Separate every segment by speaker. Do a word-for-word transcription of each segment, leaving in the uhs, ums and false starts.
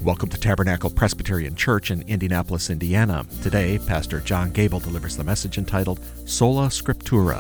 Speaker 1: Welcome to Tabernacle Presbyterian Church in Indianapolis, Indiana. Today, Pastor John Gable delivers the message entitled Sola Scriptura.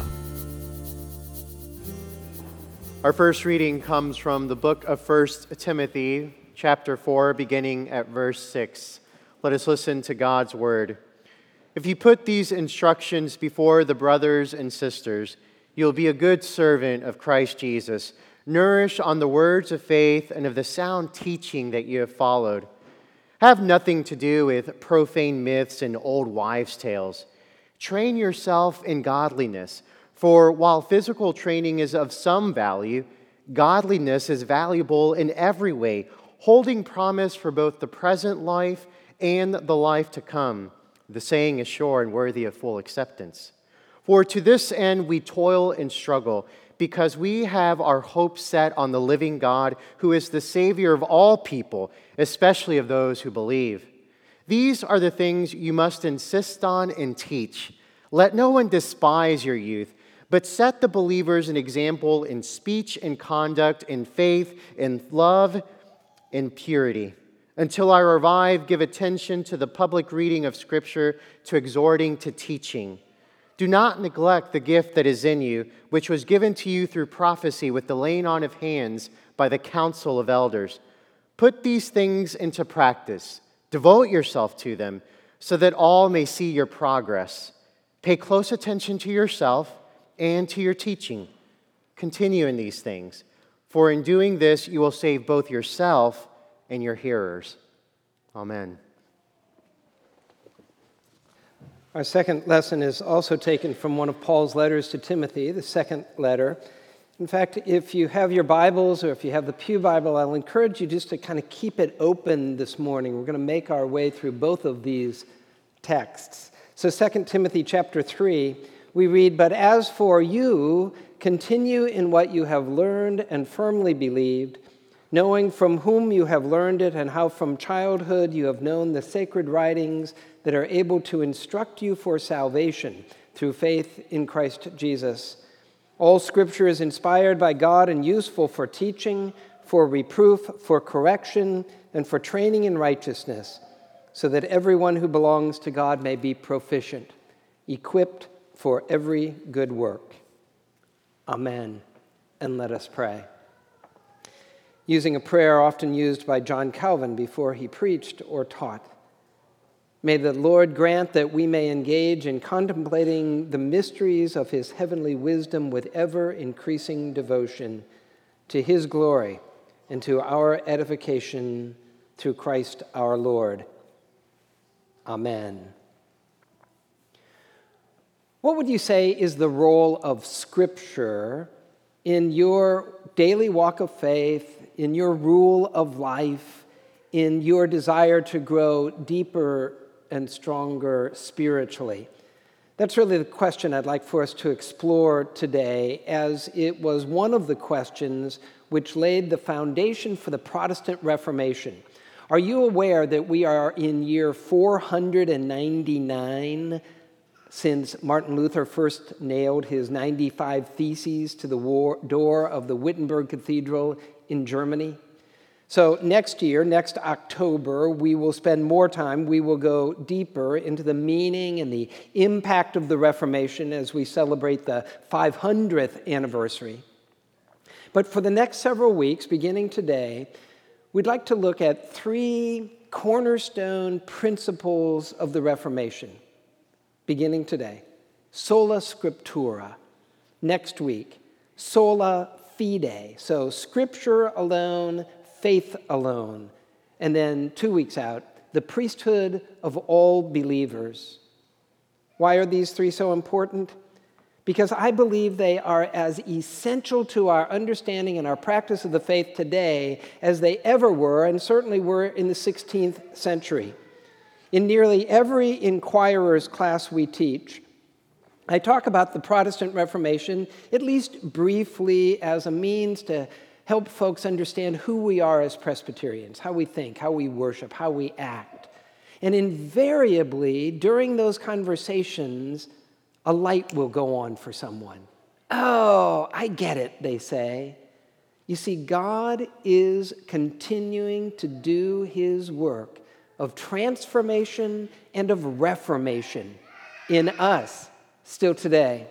Speaker 2: Our first reading comes from the book of First Timothy, chapter four, beginning at verse six. Let us listen to God's word. If you put these instructions before the brothers and sisters, you'll be a good servant of Christ Jesus, nourished on the words of faith and of the sound teaching that you have followed. Have nothing to do with profane myths and old wives' tales. Train yourself in godliness, for while physical training is of some value, godliness is valuable in every way, holding promise for both the present life and the life to come. The saying is sure and worthy of full acceptance. For to this end we toil and struggle, because we have our hope set on the living God, who is the Savior of all people, especially of those who believe. These are the things you must insist on and teach. Let no one despise your youth, but set the believers an example in speech and conduct, in faith, in love, in purity. Until I revive, give attention to the public reading of Scripture, to exhorting, to teaching. Do not neglect the gift that is in you, which was given to you through prophecy with the laying on of hands by the council of elders. Put these things into practice. Devote yourself to them, so that all may see your progress. Pay close attention to yourself and to your teaching. Continue in these things, for in doing this you will save both yourself and your hearers. Amen.
Speaker 3: Our second lesson is also taken from one of Paul's letters to Timothy, the second letter. In fact, if you have your Bibles or if you have the Pew Bible, I'll encourage you just to kind of keep it open this morning. We're going to make our way through both of these texts. So Second Timothy chapter three, we read, "But as for you, continue in what you have learned and firmly believed, knowing from whom you have learned it and how from childhood you have known the sacred writings that are able to instruct you for salvation through faith in Christ Jesus. All Scripture is inspired by God and useful for teaching, for reproof, for correction, and for training in righteousness, so that everyone who belongs to God may be proficient, equipped for every good work." Amen. And let us pray. Using a prayer often used by John Calvin before he preached or taught. May the Lord grant that we may engage in contemplating the mysteries of his heavenly wisdom with ever-increasing devotion to his glory and to our edification through Christ our Lord. Amen. What would you say is the role of Scripture in your daily walk of faith, in your rule of life, in your desire to grow deeper and stronger spiritually? That's really the question I'd like for us to explore today, as it was one of the questions which laid the foundation for the Protestant Reformation. Are you aware that we are in year four hundred ninety-nine since Martin Luther first nailed his ninety-five Theses to the war- door of the Wittenberg Cathedral in Germany? So next year, next October, we will spend more time, we will go deeper into the meaning and the impact of the Reformation as we celebrate the five hundredth anniversary. But for the next several weeks, beginning today, we'd like to look at three cornerstone principles of the Reformation. Beginning today, Sola Scriptura. Next week, Sola Fide. So Scripture alone, faith alone. And then two weeks out, the priesthood of all believers. Why are these three so important? Because I believe they are as essential to our understanding and our practice of the faith today as they ever were, and certainly were in the sixteenth century. In nearly every inquirer's class we teach, I talk about the Protestant Reformation, at least briefly, as a means to help folks understand who we are as Presbyterians, how we think, how we worship, how we act. And invariably, during those conversations, a light will go on for someone. "Oh, I get it," they say. You see, God is continuing to do his work of transformation and of reformation in us still today.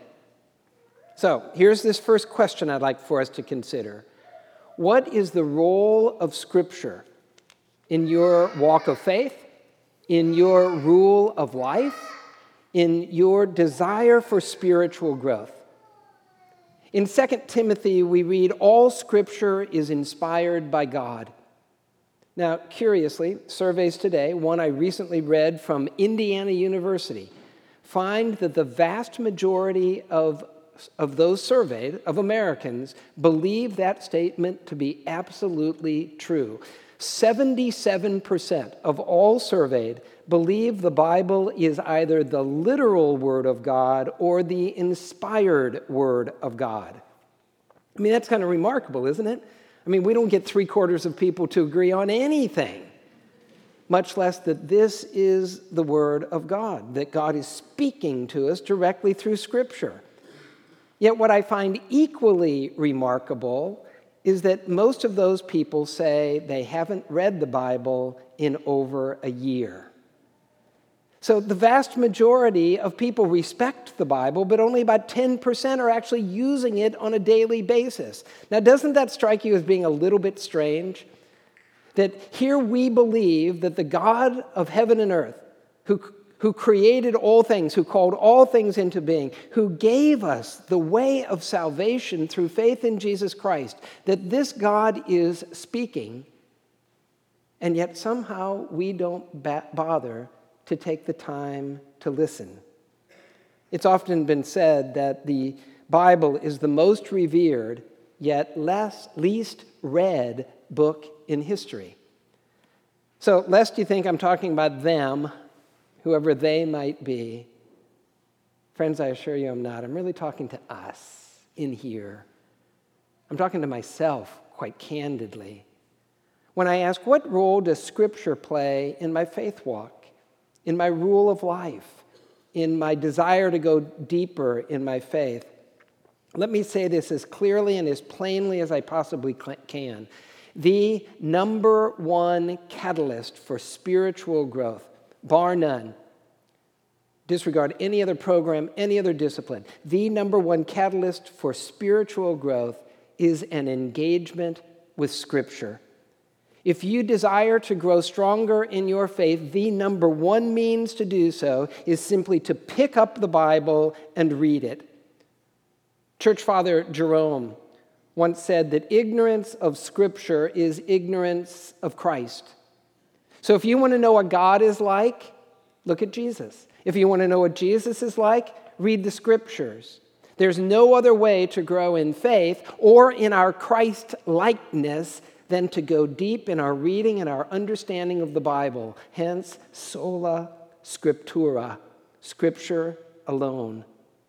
Speaker 3: So here's this first question I'd like for us to consider. What is the role of Scripture in your walk of faith, in your rule of life, in your desire for spiritual growth? In Second Timothy, we read, all Scripture is inspired by God. Now, curiously, surveys today, one I recently read from Indiana University, find that the vast majority of, of those surveyed, of Americans, believe that statement to be absolutely true. seventy-seven percent of all surveyed believe the Bible is either the literal Word of God or the inspired Word of God. I mean, that's kind of remarkable, isn't it? I mean, we don't get three quarters of people to agree on anything, much less that this is the Word of God, that God is speaking to us directly through Scripture. Yet what I find equally remarkable is that most of those people say they haven't read the Bible in over a year. So the vast majority of people respect the Bible, but only about ten percent are actually using it on a daily basis. Now, doesn't that strike you as being a little bit strange? That here we believe that the God of heaven and earth, who, who created all things, who called all things into being, who gave us the way of salvation through faith in Jesus Christ, that this God is speaking, and yet somehow we don't ba- bother to take the time to listen. It's often been said that the Bible is the most revered, yet less, least read book in history. So, lest you think I'm talking about them, whoever they might be, friends, I assure you I'm not. I'm really talking to us in here. I'm talking to myself, quite candidly, when I ask, what role does Scripture play in my faith walk, in my rule of life, in my desire to go deeper in my faith? Let me say this as clearly and as plainly as I possibly can. The number one catalyst for spiritual growth, bar none, disregard any other program, any other discipline, the number one catalyst for spiritual growth is an engagement with Scripture. If you desire to grow stronger in your faith, the number one means to do so is simply to pick up the Bible and read it. Church Father Jerome once said that ignorance of Scripture is ignorance of Christ. So if you want to know what God is like, look at Jesus. If you want to know what Jesus is like, read the Scriptures. There's no other way to grow in faith or in our Christ-likeness than to go deep in our reading and our understanding of the Bible. Hence, sola scriptura, Scripture alone.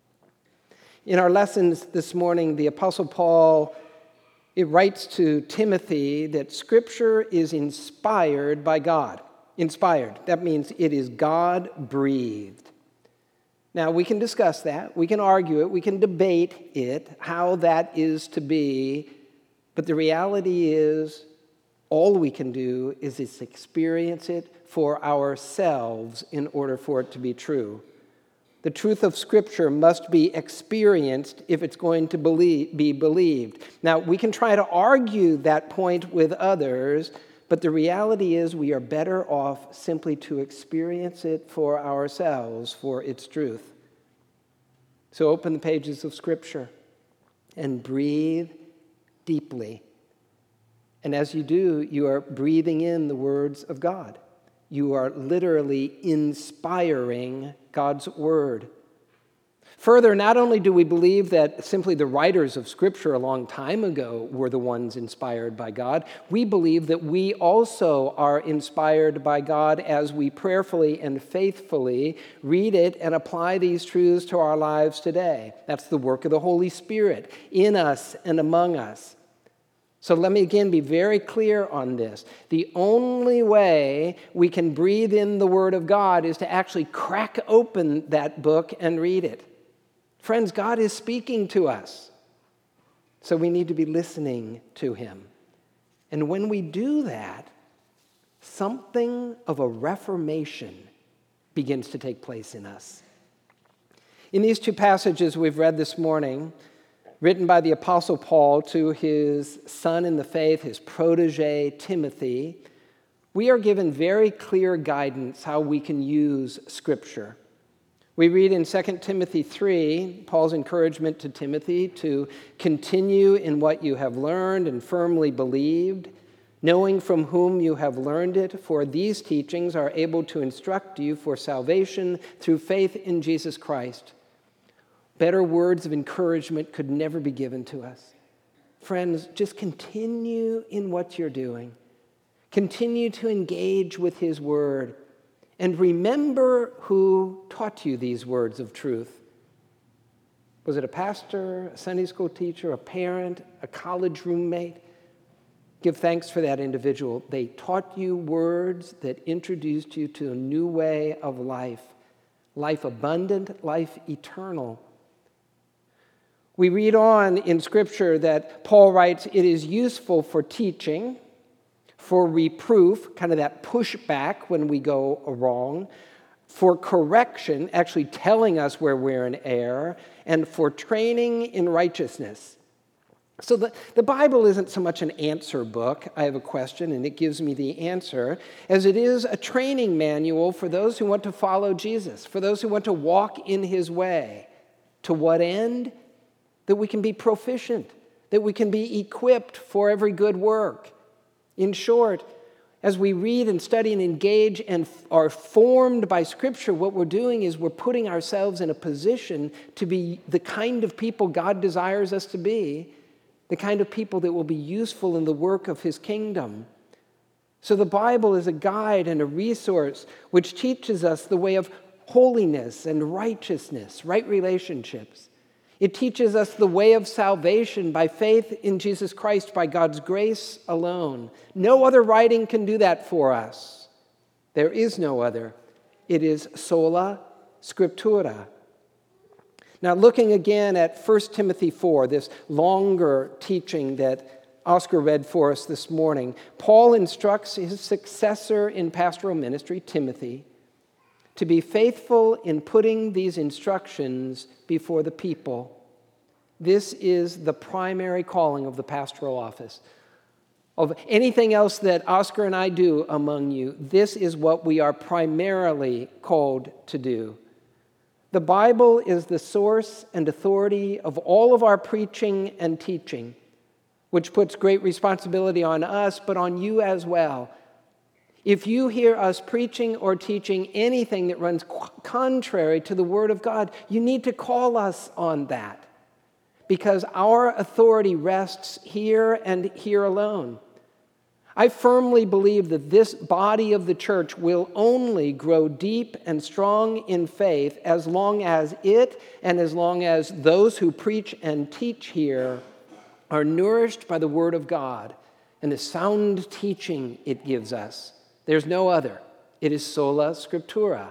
Speaker 3: In our lessons this morning, the Apostle Paul, it writes to Timothy that Scripture is inspired by God. Inspired. That means it is God-breathed. Now, we can discuss that. We can argue it. We can debate it, how that is to be. But the reality is, all we can do is just experience it for ourselves in order for it to be true. The truth of Scripture must be experienced if it's going to believe, be believed. Now, we can try to argue that point with others, but the reality is we are better off simply to experience it for ourselves, for its truth. So open the pages of Scripture and breathe deeply. And as you do, you are breathing in the words of God. You are literally inspiring God's word. Further, not only do we believe that simply the writers of Scripture a long time ago were the ones inspired by God, we believe that we also are inspired by God as we prayerfully and faithfully read it and apply these truths to our lives today. That's the work of the Holy Spirit in us and among us. So let me again be very clear on this. The only way we can breathe in the Word of God is to actually crack open that book and read it. Friends, God is speaking to us. So we need to be listening to him. And when we do that, something of a reformation begins to take place in us. In these two passages we've read this morning, written by the Apostle Paul to his son in the faith, his protege, Timothy, we are given very clear guidance how we can use Scripture. We read in Second Timothy three, Paul's encouragement to Timothy to continue in what you have learned and firmly believed, knowing from whom you have learned it, for these teachings are able to instruct you for salvation through faith in Jesus Christ. Better words of encouragement could never be given to us. Friends, just continue in what you're doing. Continue to engage with his word. And remember who taught you these words of truth. Was it a pastor, a Sunday school teacher, a parent, a college roommate? Give thanks for that individual. They taught you words that introduced you to a new way of life. Life abundant, life eternal. We read on in Scripture that Paul writes, it is useful for teaching, for reproof, kind of that pushback when we go wrong, for correction, actually telling us where we're in error, and for training in righteousness. So the, the Bible isn't so much an answer book, I have a question and it gives me the answer, as it is a training manual for those who want to follow Jesus, for those who want to walk in his way. To what end? That we can be proficient, that we can be equipped for every good work. In short, as we read and study and engage and are formed by Scripture, what we're doing is we're putting ourselves in a position to be the kind of people God desires us to be, the kind of people that will be useful in the work of his kingdom. So the Bible is a guide and a resource which teaches us the way of holiness and righteousness, right relationships. It teaches us the way of salvation by faith in Jesus Christ, by God's grace alone. No other writing can do that for us. There is no other. It is sola scriptura. Now, looking again at First Timothy four, this longer teaching that Oscar read for us this morning, Paul instructs his successor in pastoral ministry, Timothy, to be faithful in putting these instructions before the people. This is the primary calling of the pastoral office. Of anything else that Oscar and I do among you, this is what we are primarily called to do. The Bible is the source and authority of all of our preaching and teaching, which puts great responsibility on us, but on you as well. If you hear us preaching or teaching anything that runs contrary to the Word of God, you need to call us on that, because our authority rests here and here alone. I firmly believe that this body of the church will only grow deep and strong in faith as long as it and as long as those who preach and teach here are nourished by the Word of God and the sound teaching it gives us. There's no other. It is sola scriptura.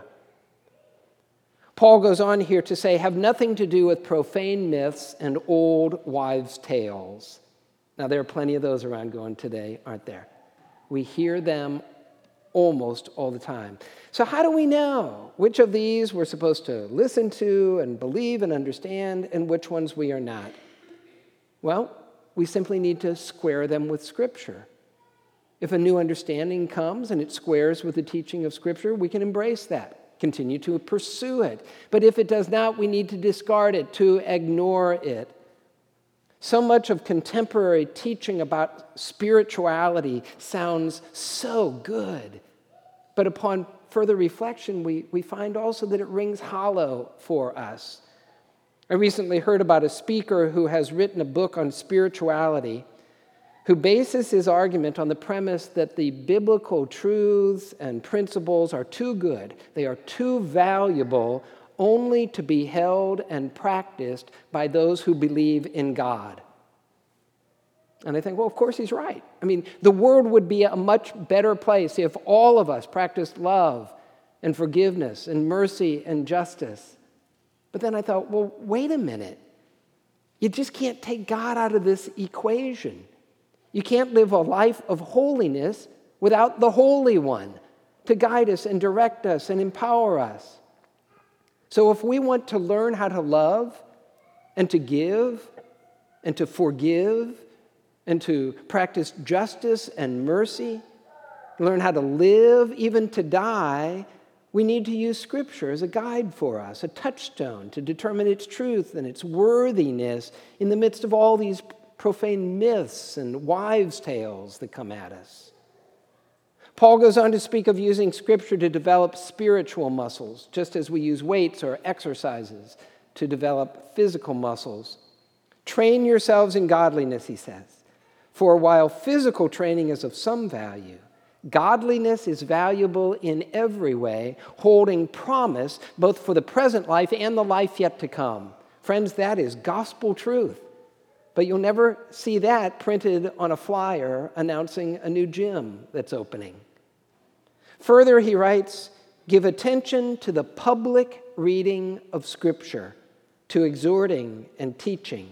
Speaker 3: Paul goes on here to say, have nothing to do with profane myths and old wives' tales. Now, there are plenty of those around going today, aren't there? We hear them almost all the time. So how do we know which of these we're supposed to listen to and believe and understand and which ones we are not? Well, we simply need to square them with Scripture. If a new understanding comes and it squares with the teaching of Scripture, we can embrace that, continue to pursue it. But if it does not, we need to discard it, to ignore it. So much of contemporary teaching about spirituality sounds so good. But upon further reflection, we, we find also that it rings hollow for us. I recently heard about a speaker who has written a book on spirituality, who bases his argument on the premise that the biblical truths and principles are too good, they are too valuable only to be held and practiced by those who believe in God. And I think, well, of course he's right. I mean, the world would be a much better place if all of us practiced love and forgiveness and mercy and justice. But then I thought, well, wait a minute. You just can't take God out of this equation. You can't live a life of holiness without the Holy One to guide us and direct us and empower us. So if we want to learn how to love and to give and to forgive and to practice justice and mercy, learn how to live, even to die, we need to use Scripture as a guide for us, a touchstone to determine its truth and its worthiness in the midst of all these profane myths and wives' tales that come at us. Paul goes on to speak of using Scripture to develop spiritual muscles, just as we use weights or exercises to develop physical muscles. Train yourselves in godliness, he says. For while physical training is of some value, godliness is valuable in every way, holding promise both for the present life and the life yet to come. Friends, that is gospel truth. But you'll never see that printed on a flyer announcing a new gym that's opening. Further, he writes, give attention to the public reading of Scripture, to exhorting and teaching.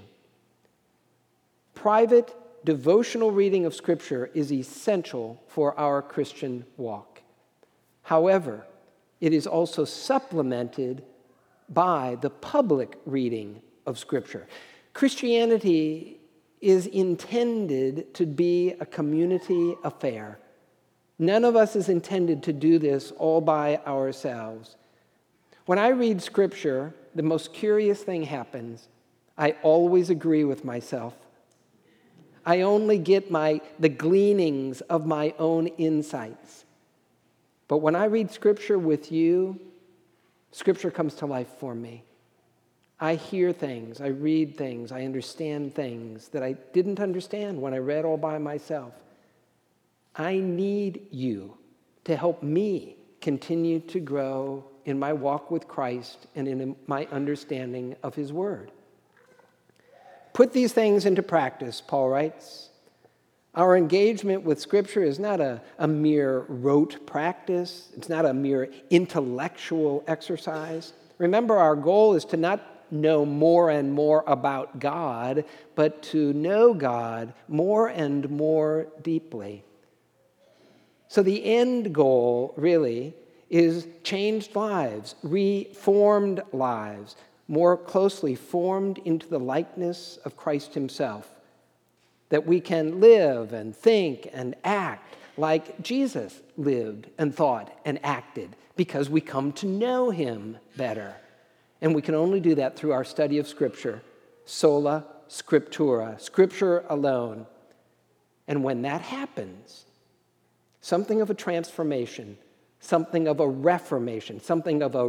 Speaker 3: Private devotional reading of Scripture is essential for our Christian walk. However, it is also supplemented by the public reading of Scripture. Christianity is intended to be a community affair. None of us is intended to do this all by ourselves. When I read Scripture, the most curious thing happens. I always agree with myself. I only get my the gleanings of my own insights. But when I read Scripture with you, Scripture comes to life for me. I hear things, I read things, I understand things that I didn't understand when I read all by myself. I need you to help me continue to grow in my walk with Christ and in my understanding of His Word. Put these things into practice, Paul writes. Our engagement with Scripture is not a, a mere rote practice. It's not a mere intellectual exercise. Remember, our goal is to not know more and more about God, but to know God more and more deeply. So the end goal, really, is changed lives, reformed lives, more closely formed into the likeness of Christ Himself, that we can live and think and act like Jesus lived and thought and acted because we come to know Him better. And we can only do that through our study of Scripture, sola scriptura, Scripture alone. And when that happens, something of a transformation, something of a reformation, something of a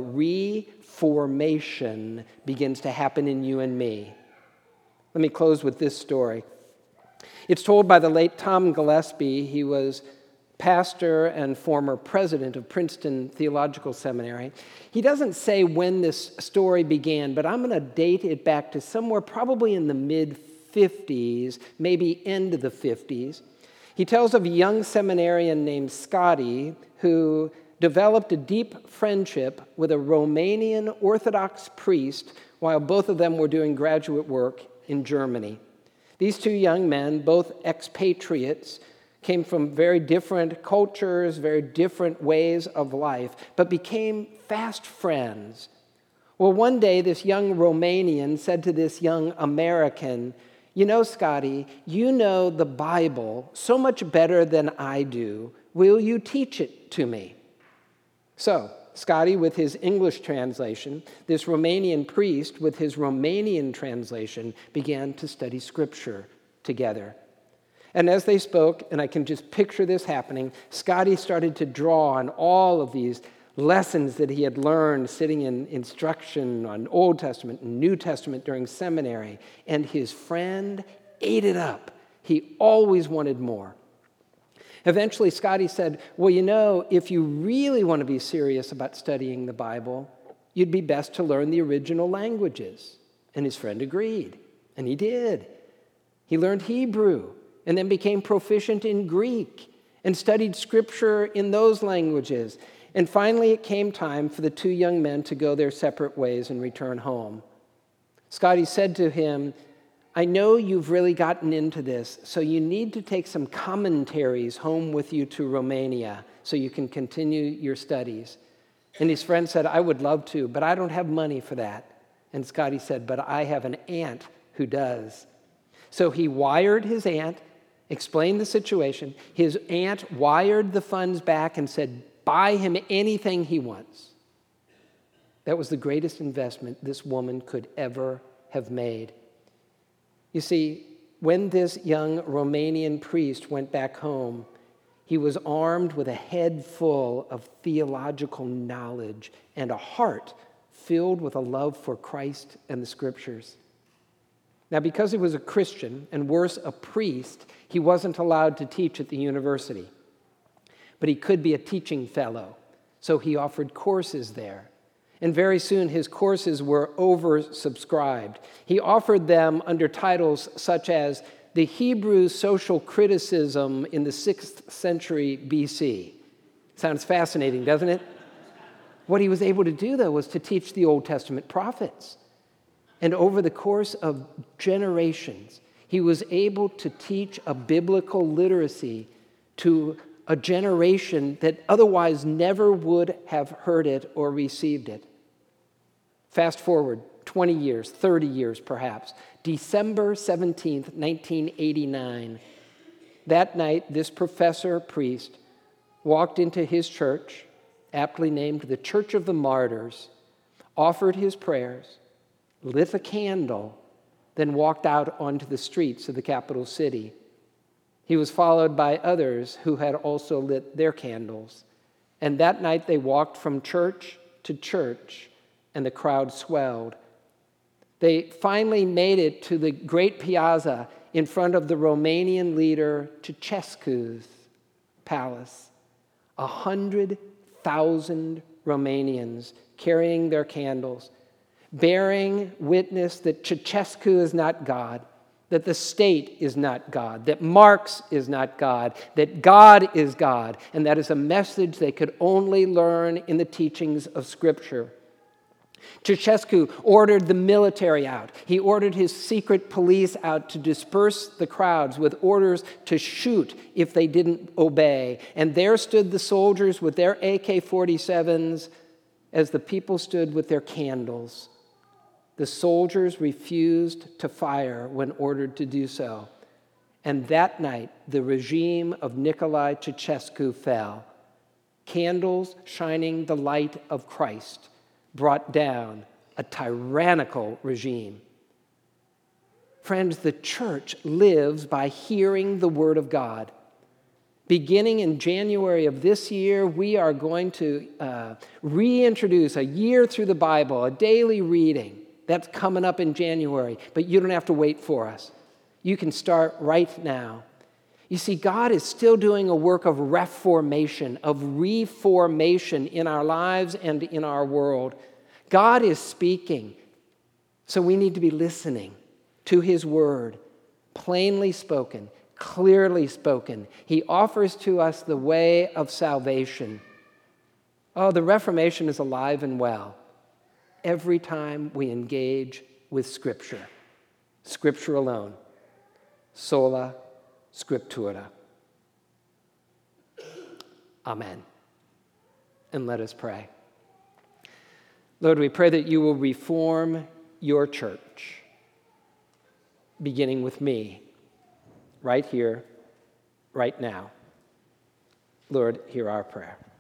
Speaker 3: reformation begins to happen in you and me. Let me close with this story. It's told by the late Tom Gillespie. He was pastor and former president of Princeton Theological Seminary. He doesn't say when this story began, but I'm going to date it back to somewhere probably in the mid-fifties, maybe end of the fifties. He tells of a young seminarian named Scotty who developed a deep friendship with a Romanian Orthodox priest while both of them were doing graduate work in Germany. These two young men, both expatriates, came from very different cultures, very different ways of life, but became fast friends. Well, one day, this young Romanian said to this young American, "You know, Scotty, you know the Bible so much better than I do. Will you teach it to me?" So, Scotty with his English translation, this Romanian priest with his Romanian translation began to study Scripture together. And as they spoke, and I can just picture this happening, Scotty started to draw on all of these lessons that he had learned sitting in instruction on Old Testament and New Testament during seminary, and his friend ate it up. He always wanted more. Eventually, Scotty said, "Well, you know, if you really want to be serious about studying the Bible, you'd be best to learn the original languages." And his friend agreed, and he did. He learned Hebrew, and then became proficient in Greek and studied Scripture in those languages. And finally, it came time for the two young men to go their separate ways and return home. Scotty said to him, I know you've really gotten into this, so you need to take some commentaries home with you to Romania so you can continue your studies. And his friend said, I would love to, but I don't have money for that. And Scotty said, but I have an aunt who does. So he wired his aunt, explained the situation. His aunt wired the funds back and said, buy him anything he wants. That was the greatest investment this woman could ever have made. You see, when this young Romanian priest went back home, he was armed with a head full of theological knowledge and a heart filled with a love for Christ and the Scriptures. Now, because he was a Christian, and worse, a priest, he wasn't allowed to teach at the university. But he could be a teaching fellow, so he offered courses there. And very soon his courses were oversubscribed. He offered them under titles such as The Hebrew Social Criticism in the sixth century B C. Sounds fascinating, doesn't it? What he was able to do, though, was to teach the Old Testament prophets. And over the course of generations, he was able to teach a biblical literacy to a generation that otherwise never would have heard it or received it. Fast forward twenty years, thirty years perhaps, December seventeenth, nineteen eighty-nine. That night, this professor priest walked into his church, aptly named the Church of the Martyrs, offered his prayers, lit a candle, then walked out onto the streets of the capital city. He was followed by others who had also lit their candles. And that night they walked from church to church, and the crowd swelled. They finally made it to the great piazza in front of the Romanian leader Ceausescu's palace. A hundred thousand Romanians carrying their candles, bearing witness that Ceausescu is not God, that the state is not God, that Marx is not God, that God is God, and that is a message they could only learn in the teachings of Scripture. Ceausescu ordered the military out. He ordered his secret police out to disperse the crowds with orders to shoot if they didn't obey. And there stood the soldiers with their A K forty-sevens as the people stood with their candles. The soldiers refused to fire when ordered to do so. And that night, the regime of Nicolae Ceausescu fell. Candles shining the light of Christ brought down a tyrannical regime. Friends, the church lives by hearing the Word of God. Beginning in January of this year, we are going to uh, reintroduce a year through the Bible, a daily reading. That's coming up in January, but you don't have to wait for us. You can start right now. You see, God is still doing a work of reformation, of reformation in our lives and in our world. God is speaking, so we need to be listening to His word, plainly spoken, clearly spoken. He offers to us the way of salvation. Oh, the Reformation is alive and well every time we engage with Scripture. Scripture alone. Sola Scriptura. Amen. And let us pray. Lord, we pray that you will reform your church, beginning with me, right here, right now. Lord, hear our prayer.